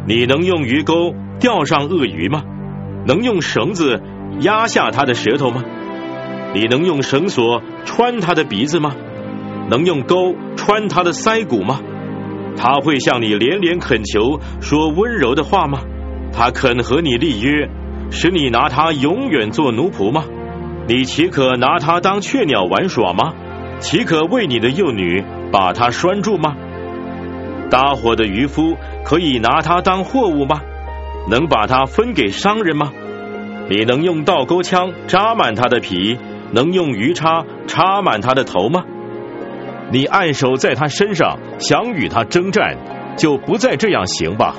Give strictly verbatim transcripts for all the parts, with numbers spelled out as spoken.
你能用鱼钩钓上鳄鱼吗？能用绳子压下它的舌头吗？你能用绳索穿它的鼻子吗？能用钩穿它的腮骨吗？他会向你连连恳求，说温柔的话吗？他肯和你立约，使你拿他永远做奴仆吗？你岂可拿他当雀鸟玩耍吗？岂可为你的幼女把他拴住吗？搭伙的渔夫可以拿他当货物吗？能把他分给商人吗？你能用倒钩枪扎满他的皮，能用鱼叉插满他的头吗？你按手在他身上，想与他征战，就不再这样行吧。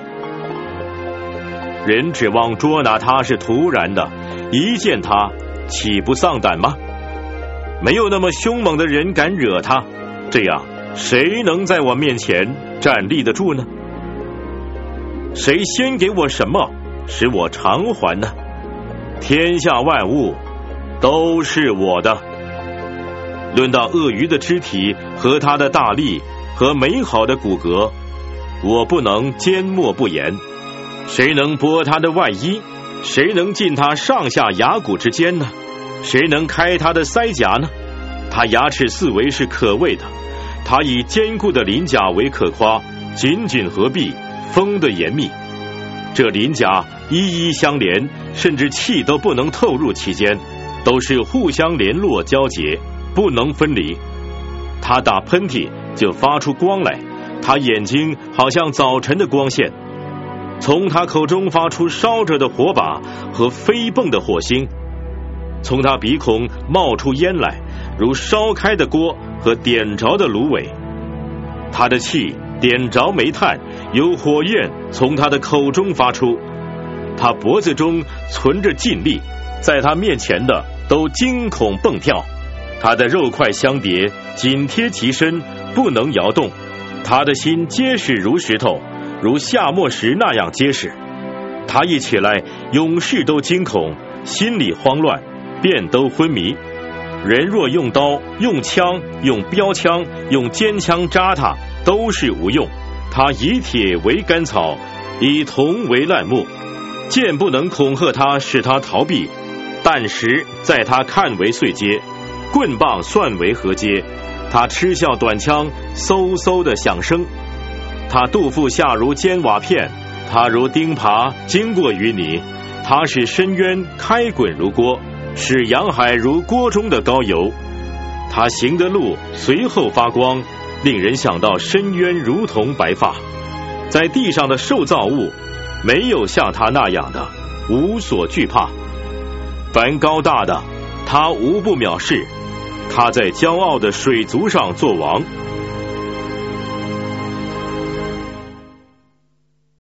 人指望捉拿他是突然的，一见他岂不丧胆吗？没有那么凶猛的人敢惹他，这样谁能在我面前站立得住呢？谁先给我什么，使我偿还呢？天下万物都是我的。论到鳄鱼的肢体和它的大力和美好的骨骼，我不能缄默不言。谁能剥它的外衣？谁能进它上下牙骨之间呢？谁能开它的腮颊呢？它牙齿四围是可畏的，它以坚固的鳞甲为可夸，紧紧合璧，封得严密。这鳞甲一一相连，甚至气都不能透入其间，都是互相联络交结，不能分离。他打喷嚏就发出光来，他眼睛好像早晨的光线，从他口中发出烧着的火把和飞蹦的火星，从他鼻孔冒出烟来，如烧开的锅和点着的芦苇。他的气点着煤炭，有火焰从他的口中发出。他脖子中存着劲力，在他面前的都惊恐蹦跳。他的肉块相叠，紧贴其身，不能摇动。他的心结实如石头，如夏末时那样结实。他一起来，勇士都惊恐，心里慌乱，便都昏迷。人若用刀、用枪、用标枪、用尖枪扎他，都是无用。他以铁为干草，以铜为烂木，剑不能恐吓他，使他逃避；弹石在他看为碎阶，棍棒算为合阶。他嗤笑短枪，嗖嗖的响声。他肚腹下如尖瓦片，他如钉耙经过淤泥。他使深渊开滚如锅，使洋海如锅中的高油。他行的路随后发光，令人想到深渊如同白发。在地上的受造物，没有像他那样的，无所惧怕。凡高大的，他无不藐视。他在骄傲的水族上做王，